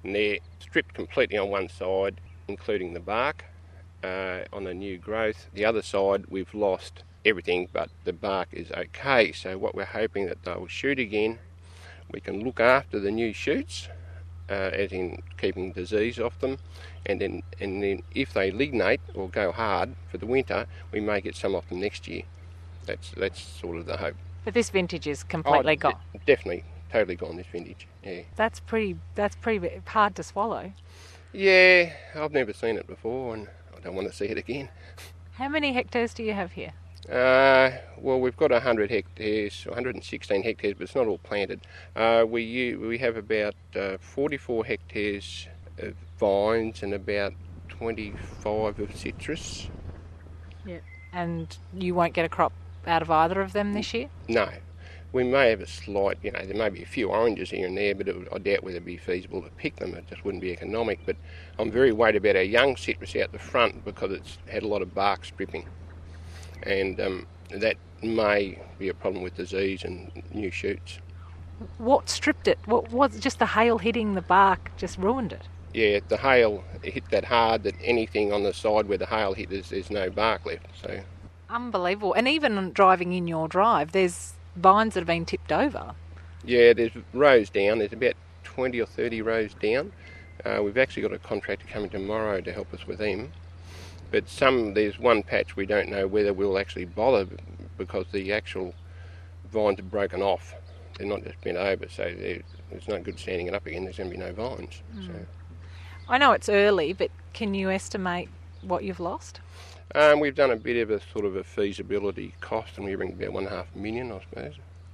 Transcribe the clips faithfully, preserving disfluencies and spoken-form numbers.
And they're stripped completely on one side, including the bark, uh, on the new growth. The other side, we've lost everything, but the bark is okay. So what we're hoping that they'll shoot again. We can look after the new shoots, uh, as in keeping disease off them, and then and then if they lignate or go hard for the winter, we may get some off them next year. That's that's sort of the hope. But this vintage is completely oh, gone. D- definitely, totally gone. This vintage, yeah. That's pretty. That's pretty hard to swallow. Yeah, I've never seen it before, and I don't want to see it again. How many hectares do you have here? Uh, well, we've got one hundred hectares, one hundred sixteen hectares, but it's not all planted. Uh, we we have about uh, forty-four hectares of vines and about twenty-five of citrus. Yeah. And you won't get a crop out of either of them this year? No. We may have a slight, you know, there may be a few oranges here and there, but it, I doubt whether it'd be feasible to pick them. It just wouldn't be economic. But I'm very worried about our young citrus out the front because it's had a lot of bark stripping. And um, that may be a problem with disease and new shoots. What stripped it? What was just the hail hitting the bark just ruined it? Yeah, the hail hit that hard that anything on the side where the hail hit, there's, there's no bark left. So unbelievable. And even driving in your drive, there's vines that have been tipped over. Yeah, there's rows down. There's about twenty or thirty rows down. Uh, we've actually got a contractor coming tomorrow to help us with them. But some, there's one patch we don't know whether we'll actually bother because the actual vines are broken off. They're not just bent over, so there's no good standing it up again. There's going to be no vines. Mm. So. I know it's early, but can you estimate what you've lost? Um, we've done a bit of a sort of a feasibility cost, and we bring about one and a half million, I suppose.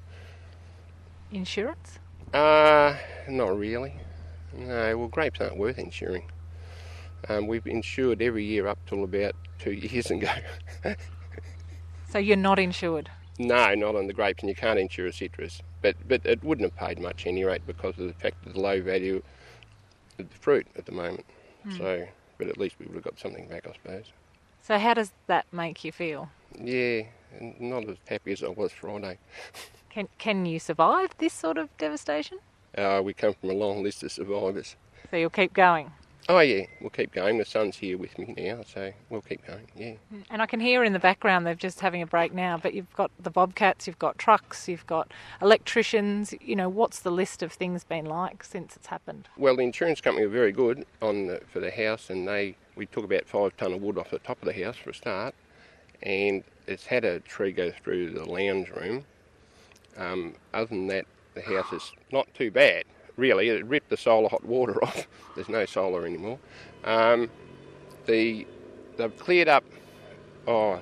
Insurance? Uh, not really. No, well, grapes aren't worth insuring. Um, we've insured every year up till about two years ago. So you're not insured? No, not on the grapes, and you can't insure a citrus. But but it wouldn't have paid much any rate because of the fact of the low value of the fruit at the moment. Mm. So, but at least we would have got something back, I suppose. So how does that make you feel? Yeah, not as happy as I was Friday. Can can you survive this sort of devastation? Uh, we come from a long list of survivors. So you'll keep going? Oh yeah, we'll keep going. The son's here with me now, so we'll keep going, yeah. And I can hear in the background they're just having a break now, but you've got the bobcats, you've got trucks, you've got electricians. You know, what's the list of things been like since it's happened? Well, the insurance company were very good on the, for the house, and they we took about five tonne of wood off the top of the house for a start, and it's had a tree go through the lounge room. Um, other than that, the house is not too bad. Really, it ripped the solar hot water off. There's no solar anymore. Um, the they've cleared up oh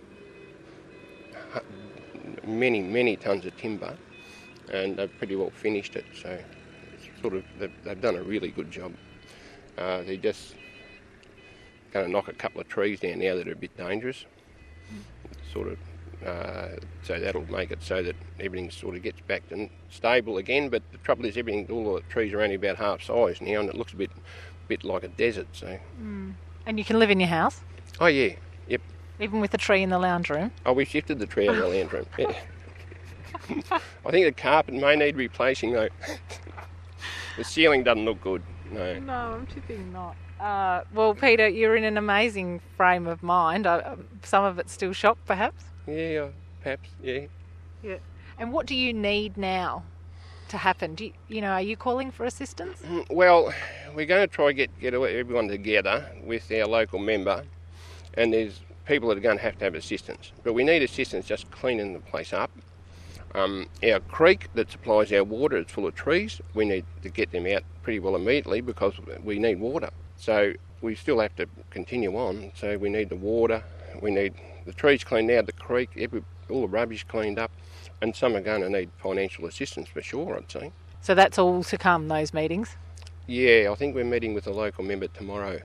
many many tons of timber, and they've pretty well finished it. So it's sort of they've, they've done a really good job. Uh, they're just going to knock a couple of trees down now that are a bit dangerous. Sort of. Uh, so that'll make it so that everything sort of gets back to stable again. But the trouble is, everything, all the trees are only about half size now, and it looks a bit, bit like a desert. So. Mm. And you can live in your house? Oh yeah, yep. Even with the tree in the lounge room? Oh, we shifted the tree in the lounge room. Yeah. I think the carpet may need replacing though. The ceiling doesn't look good. No. No, I'm tipping not. Uh, well, Peter, you're in an amazing frame of mind. Uh, some of it's still shock, perhaps. Yeah, perhaps, yeah. Yeah. And what do you need now to happen? Do you, you know, are you calling for assistance? Well, we're going to try to get, get everyone together with our local member, and there's people that are going to have to have assistance. But we need assistance just cleaning the place up. Um, our creek that supplies our water is full of trees. We need to get them out pretty well immediately because we need water. So we still have to continue on. So we need the water, we need the trees cleaned out, the creek, every, all the rubbish cleaned up, and some are going to need financial assistance for sure, I'd say. So that's all to come, those meetings? Yeah, I think we're meeting with a local member tomorrow